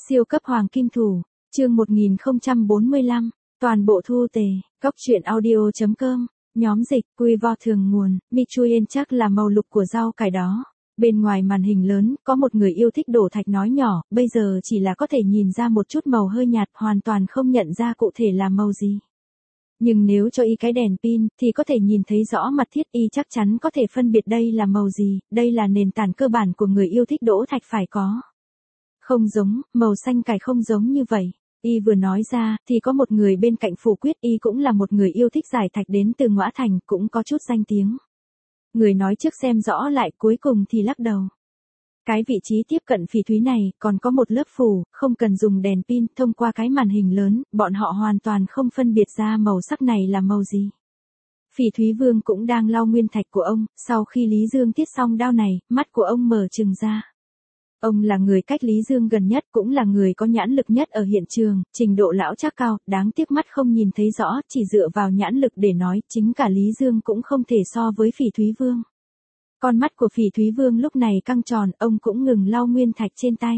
Siêu cấp hoàng kim thủ, chương 1045, toàn bộ thu tề, góc truyện audio.com, nhóm dịch, quy vo thường nguồn, Michuyen chắc là màu lục của rau cải đó. Bên ngoài màn hình lớn, có một người yêu thích đổ thạch nói nhỏ, bây giờ chỉ là có thể nhìn ra một chút màu hơi nhạt, hoàn toàn không nhận ra cụ thể là màu gì. Nhưng nếu cho y cái đèn pin, thì có thể nhìn thấy rõ mặt thiết, y chắc chắn có thể phân biệt đây là màu gì, đây là nền tảng cơ bản của người yêu thích đổ thạch phải có. Không giống, màu xanh cải không giống như vậy. Y vừa nói ra, thì có một người bên cạnh phủ quyết, y cũng là một người yêu thích giải thạch đến từ Ngõa Thành, cũng có chút danh tiếng. Người nói trước xem rõ lại, cuối cùng thì lắc đầu. Cái vị trí tiếp cận phỉ thúy này, còn có một lớp phủ, không cần dùng đèn pin, thông qua cái màn hình lớn, bọn họ hoàn toàn không phân biệt ra màu sắc này là màu gì. Phỉ Thúy Vương cũng đang lau nguyên thạch của ông, sau khi Lý Dương tiết xong đao này, mắt của ông mở trừng ra. Ông là người cách Lý Dương gần nhất, cũng là người có nhãn lực nhất ở hiện trường, trình độ lão trác cao, đáng tiếc mắt không nhìn thấy rõ, chỉ dựa vào nhãn lực để nói, chính cả Lý Dương cũng không thể so với Phỉ Thúy Vương. Con mắt của Phỉ Thúy Vương lúc này căng tròn, ông cũng ngừng lau nguyên thạch trên tay.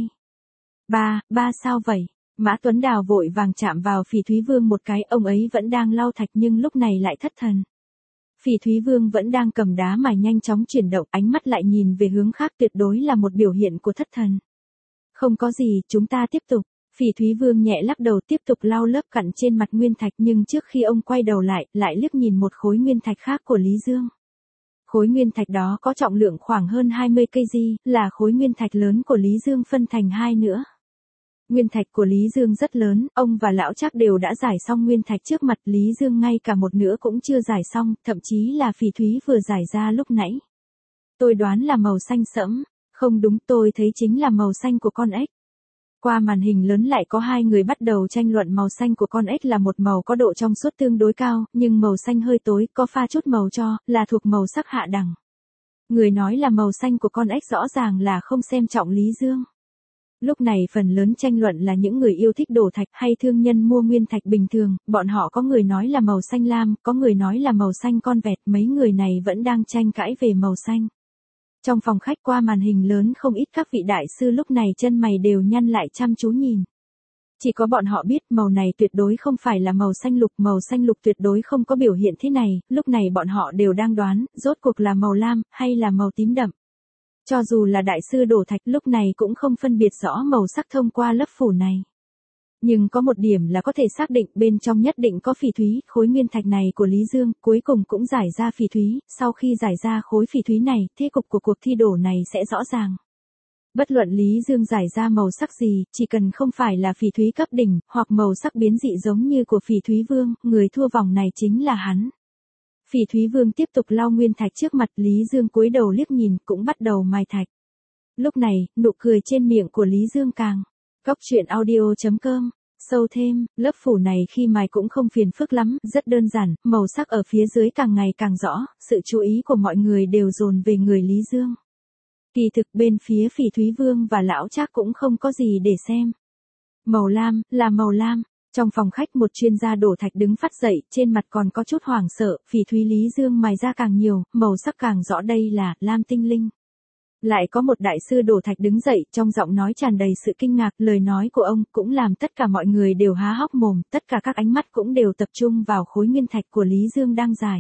Ba sao vậy? Mã Tuấn Đào vội vàng chạm vào Phỉ Thúy Vương một cái, ông ấy vẫn đang lau thạch nhưng lúc này lại thất thần. Phỉ Thúy Vương vẫn đang cầm đá mài nhanh chóng chuyển động, ánh mắt lại nhìn về hướng khác, tuyệt đối là một biểu hiện của thất thần. Không có gì, chúng ta tiếp tục. Phỉ Thúy Vương nhẹ lắc đầu, tiếp tục lau lớp cặn trên mặt nguyên thạch, nhưng trước khi ông quay đầu lại liếc nhìn một khối nguyên thạch khác của Lý Dương. Khối nguyên thạch đó có trọng lượng khoảng hơn 20 kg, là khối nguyên thạch lớn của Lý Dương phân thành hai nữa. Nguyên thạch của Lý Dương rất lớn, ông và lão trác đều đã giải xong nguyên thạch trước mặt, Lý Dương ngay cả một nửa cũng chưa giải xong, thậm chí là Phỉ Thúy vừa giải ra lúc nãy. Tôi đoán là màu xanh sẫm, không đúng, tôi thấy chính là màu xanh của con ếch. Qua màn hình lớn lại có hai người bắt đầu tranh luận, màu xanh của con ếch là một màu có độ trong suốt tương đối cao, nhưng màu xanh hơi tối, có pha chút màu cho, là thuộc màu sắc hạ đẳng. Người nói là màu xanh của con ếch rõ ràng là không xem trọng Lý Dương. Lúc này phần lớn tranh luận là những người yêu thích đổ thạch hay thương nhân mua nguyên thạch bình thường, bọn họ có người nói là màu xanh lam, có người nói là màu xanh con vẹt, mấy người này vẫn đang tranh cãi về màu xanh. Trong phòng khách qua màn hình lớn không ít các vị đại sư lúc này chân mày đều nhăn lại chăm chú nhìn. Chỉ có bọn họ biết màu này tuyệt đối không phải là màu xanh lục tuyệt đối không có biểu hiện thế này, lúc này bọn họ đều đang đoán, rốt cuộc là màu lam, hay là màu tím đậm. Cho dù là đại sư đổ thạch lúc này cũng không phân biệt rõ màu sắc thông qua lớp phủ này. Nhưng có một điểm là có thể xác định, bên trong nhất định có phỉ thúy, khối nguyên thạch này của Lý Dương, cuối cùng cũng giải ra phỉ thúy, sau khi giải ra khối phỉ thúy này, thế cục của cuộc thi đổ này sẽ rõ ràng. Bất luận Lý Dương giải ra màu sắc gì, chỉ cần không phải là phỉ thúy cấp đỉnh, hoặc màu sắc biến dị giống như của Phỉ Thúy Vương, người thua vòng này chính là hắn. Phỉ Thúy Vương tiếp tục lau nguyên thạch trước mặt, Lý Dương cúi đầu liếc nhìn, cũng bắt đầu mài thạch. Lúc này, nụ cười trên miệng của Lý Dương càng. Góc truyện audio.com, sâu thêm, lớp phủ này khi mài cũng không phiền phức lắm, rất đơn giản, màu sắc ở phía dưới càng ngày càng rõ, sự chú ý của mọi người đều dồn về người Lý Dương. Kỳ thực bên phía Phỉ Thúy Vương và lão trác cũng không có gì để xem. Màu lam, là màu lam. Trong phòng khách một chuyên gia đổ thạch đứng phát dậy, trên mặt còn có chút hoảng sợ, Phỉ Thúy Lý Dương mài ra càng nhiều, màu sắc càng rõ, đây là lam tinh linh. Lại có một đại sư đổ thạch đứng dậy, trong giọng nói tràn đầy sự kinh ngạc, lời nói của ông cũng làm tất cả mọi người đều há hốc mồm, tất cả các ánh mắt cũng đều tập trung vào khối nguyên thạch của Lý Dương đang giải.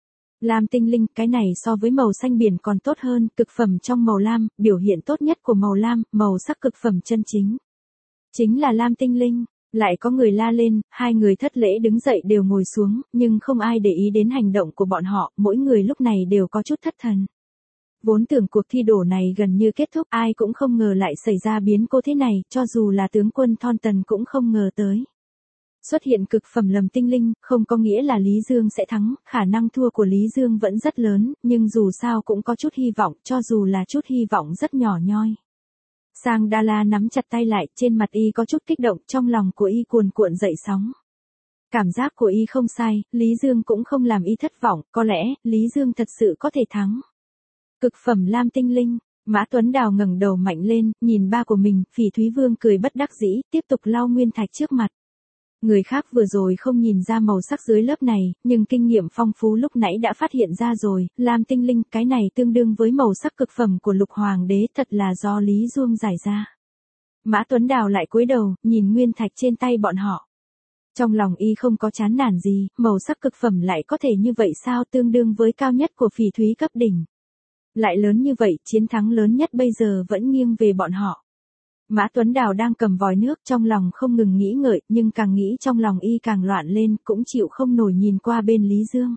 Lam tinh linh, cái này so với màu xanh biển còn tốt hơn, cực phẩm trong màu lam, biểu hiện tốt nhất của màu lam, màu sắc cực phẩm chân chính. Chính là lam tinh linh. Lại có người la lên, hai người thất lễ đứng dậy đều ngồi xuống, nhưng không ai để ý đến hành động của bọn họ, mỗi người lúc này đều có chút thất thần. Vốn tưởng cuộc thi đổ này gần như kết thúc, ai cũng không ngờ lại xảy ra biến cố thế này, cho dù là tướng quân Thon Tần cũng không ngờ tới. Xuất hiện cực phẩm lầm tinh linh, không có nghĩa là Lý Dương sẽ thắng, khả năng thua của Lý Dương vẫn rất lớn, nhưng dù sao cũng có chút hy vọng, cho dù là chút hy vọng rất nhỏ nhoi. Sang Đa La nắm chặt tay lại, trên mặt y có chút kích động, trong lòng của y cuồn cuộn dậy sóng. Cảm giác của y không sai, Lý Dương cũng không làm y thất vọng, có lẽ, Lý Dương thật sự có thể thắng. Cực phẩm lam tinh linh, Mã Tuấn Đào ngẩng đầu mạnh lên, nhìn ba của mình, Phỉ Thúy Vương cười bất đắc dĩ, tiếp tục lau nguyên thạch trước mặt. Người khác vừa rồi không nhìn ra màu sắc dưới lớp này, nhưng kinh nghiệm phong phú lúc nãy đã phát hiện ra rồi, lam tinh linh, cái này tương đương với màu sắc cực phẩm của Lục Hoàng đế, thật là do Lý Dương giải ra. Mã Tuấn Đào lại cúi đầu, nhìn nguyên thạch trên tay bọn họ. Trong lòng y không có chán nản gì, màu sắc cực phẩm lại có thể như vậy sao, tương đương với cao nhất của phỉ thúy cấp đỉnh. Lại lớn như vậy, chiến thắng lớn nhất bây giờ vẫn nghiêng về bọn họ. Mã Tuấn Đào đang cầm vòi nước, trong lòng không ngừng nghĩ ngợi, nhưng càng nghĩ trong lòng y càng loạn lên, cũng chịu không nổi nhìn qua bên Lý Dương.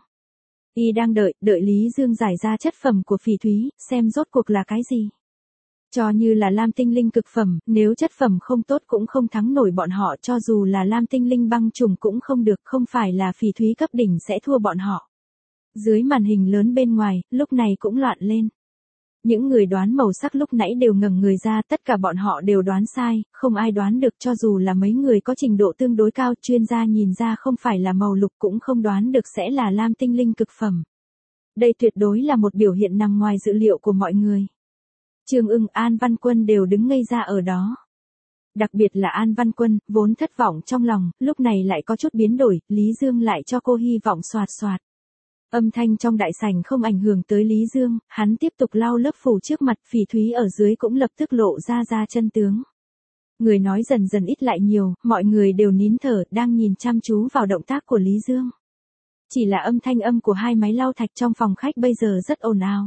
Y đang đợi Lý Dương giải ra chất phẩm của phỉ thúy, xem rốt cuộc là cái gì. Cho như là lam tinh linh cực phẩm, nếu chất phẩm không tốt cũng không thắng nổi bọn họ, cho dù là lam tinh linh băng trùng cũng không được, không phải là phỉ thúy cấp đỉnh sẽ thua bọn họ. Dưới màn hình lớn bên ngoài, lúc này cũng loạn lên. Những người đoán màu sắc lúc nãy đều ngẩng người ra, tất cả bọn họ đều đoán sai, không ai đoán được, cho dù là mấy người có trình độ tương đối cao, chuyên gia nhìn ra không phải là màu lục cũng không đoán được sẽ là lam tinh linh cực phẩm. Đây tuyệt đối là một biểu hiện nằm ngoài dự liệu của mọi người. Trương Ưng, An Văn Quân đều đứng ngây ra ở đó. Đặc biệt là An Văn Quân, vốn thất vọng trong lòng, lúc này lại có chút biến đổi, Lý Dương lại cho cô hy vọng xoạt xoạt. Âm thanh trong đại sảnh không ảnh hưởng tới Lý Dương, hắn tiếp tục lau lớp phủ trước mặt, phỉ thúy ở dưới cũng lập tức lộ ra chân tướng. Người nói dần dần ít lại nhiều, mọi người đều nín thở, đang nhìn chăm chú vào động tác của Lý Dương. Chỉ là âm thanh của hai máy lau thạch trong phòng khách bây giờ rất ồn ào.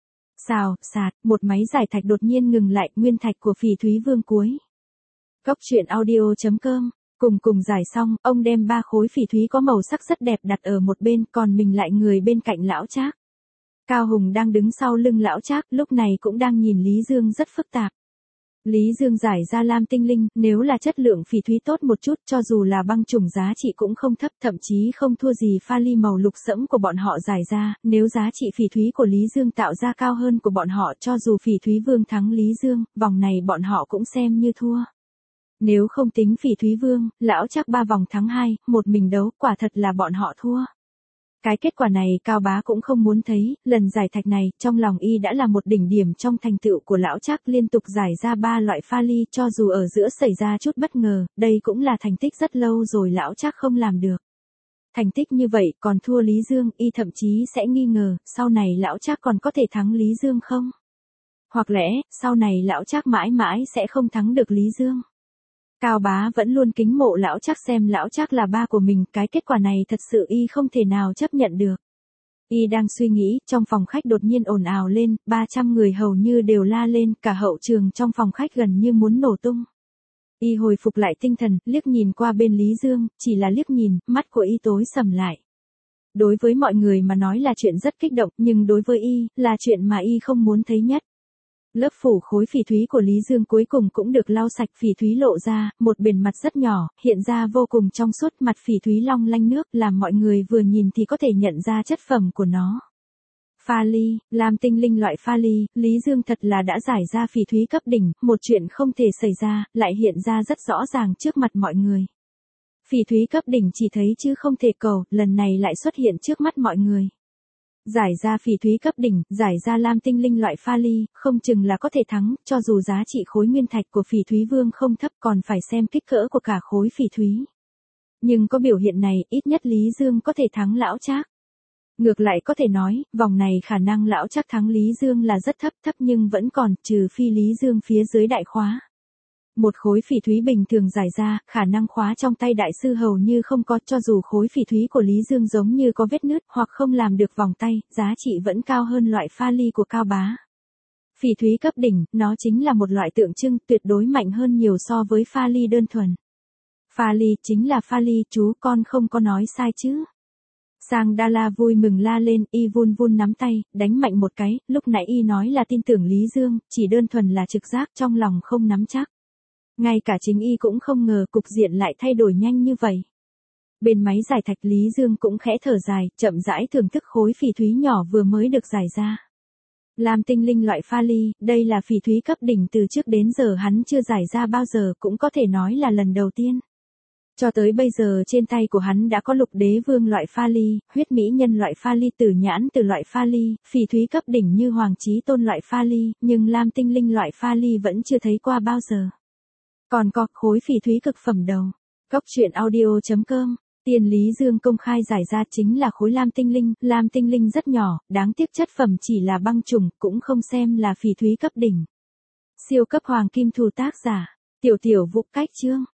Xào, sạt, một máy giải thạch đột nhiên ngừng lại, nguyên thạch của phỉ thúy vương cuối. Cốc truyện audio.com. Cùng giải xong, ông đem 3 khối phỉ thúy có màu sắc rất đẹp đặt ở một bên, còn mình lại người bên cạnh lão Trác. Cao Hùng đang đứng sau lưng lão Trác, lúc này cũng đang nhìn Lý Dương rất phức tạp. Lý Dương giải ra lam tinh linh, nếu là chất lượng phỉ thúy tốt một chút, cho dù là băng trùng giá trị cũng không thấp, thậm chí không thua gì pha ly màu lục sẫm của bọn họ giải ra, nếu giá trị phỉ thúy của Lý Dương tạo ra cao hơn của bọn họ, cho dù phỉ thúy vương thắng Lý Dương, vòng này bọn họ cũng xem như thua. Nếu không tính phỉ thúy vương, lão Trác 3 vòng thắng 2, một mình đấu, quả thật là bọn họ thua. Cái kết quả này Cao Bá cũng không muốn thấy, lần giải thạch này, trong lòng y đã là một đỉnh điểm trong thành tựu của lão Trác, liên tục giải ra 3 loại pha ly, cho dù ở giữa xảy ra chút bất ngờ, đây cũng là thành tích rất lâu rồi lão Trác không làm được. Thành tích như vậy còn thua Lý Dương, y thậm chí sẽ nghi ngờ, sau này lão Trác còn có thể thắng Lý Dương không? Hoặc lẽ, sau này lão Trác mãi mãi sẽ không thắng được Lý Dương. Cao Bá vẫn luôn kính mộ lão Trác, xem lão Trác là ba của mình, cái kết quả này thật sự y không thể nào chấp nhận được. Y đang suy nghĩ, trong phòng khách đột nhiên ồn ào lên, 300 người hầu như đều la lên, cả hậu trường trong phòng khách gần như muốn nổ tung. Y hồi phục lại tinh thần, liếc nhìn qua bên Lý Dương, chỉ là liếc nhìn, mắt của y tối sầm lại. Đối với mọi người mà nói là chuyện rất kích động, nhưng đối với y, là chuyện mà y không muốn thấy nhất. Lớp phủ khối phỉ thúy của Lý Dương cuối cùng cũng được lau sạch, phỉ thúy lộ ra, một biển mặt rất nhỏ, hiện ra vô cùng trong suốt, mặt phỉ thúy long lanh nước, làm mọi người vừa nhìn thì có thể nhận ra chất phẩm của nó. Pha ly, lam tinh linh loại pha ly, Lý Dương thật là đã giải ra phỉ thúy cấp đỉnh, một chuyện không thể xảy ra, lại hiện ra rất rõ ràng trước mặt mọi người. Phỉ thúy cấp đỉnh chỉ thấy chứ không thể cầu, lần này lại xuất hiện trước mắt mọi người. Giải ra phỉ thúy cấp đỉnh, giải ra lam tinh linh loại pha ly, không chừng là có thể thắng, cho dù giá trị khối nguyên thạch của phỉ thúy vương không thấp, còn phải xem kích cỡ của cả khối phỉ thúy. Nhưng có biểu hiện này, ít nhất Lý Dương có thể thắng lão Trác. Ngược lại có thể nói, vòng này khả năng lão Trác thắng Lý Dương là rất thấp nhưng vẫn còn, trừ phi Lý Dương phía dưới đại khóa. Một khối phỉ thúy bình thường giải ra, khả năng khóa trong tay đại sư hầu như không có, cho dù khối phỉ thúy của Lý Dương giống như có vết nứt hoặc không làm được vòng tay, giá trị vẫn cao hơn loại pha ly của Cao Bá. Phỉ thúy cấp đỉnh, nó chính là một loại tượng trưng, tuyệt đối mạnh hơn nhiều so với pha ly đơn thuần. Pha ly chính là pha ly, chú con không có nói sai chứ. Sang Đa La vui mừng la lên, y vun nắm tay, đánh mạnh một cái, lúc nãy y nói là tin tưởng Lý Dương, chỉ đơn thuần là trực giác, trong lòng không nắm chắc. Ngay cả chính y cũng không ngờ cục diện lại thay đổi nhanh như vậy. Bên máy giải thạch Lý Dương cũng khẽ thở dài, chậm rãi thưởng thức khối phỉ thúy nhỏ vừa mới được giải ra. Lam tinh linh loại pha ly, đây là phỉ thúy cấp đỉnh, từ trước đến giờ hắn chưa giải ra bao giờ, cũng có thể nói là lần đầu tiên. Cho tới bây giờ trên tay của hắn đã có lục đế vương loại pha ly, huyết mỹ nhân loại pha ly, tử nhãn từ loại pha ly, phỉ thúy cấp đỉnh như hoàng chí tôn loại pha ly, nhưng lam tinh linh loại pha ly vẫn chưa thấy qua bao giờ. Còn có khối phỉ thúy cực phẩm đầu. Cốc truyện audio.com. Tiền Lý Dương công khai giải ra chính là khối lam tinh linh rất nhỏ, đáng tiếc chất phẩm chỉ là băng trùng, cũng không xem là phỉ thúy cấp đỉnh. Siêu cấp hoàng kim thù, tác giả Tiểu tiểu vụ cách chương.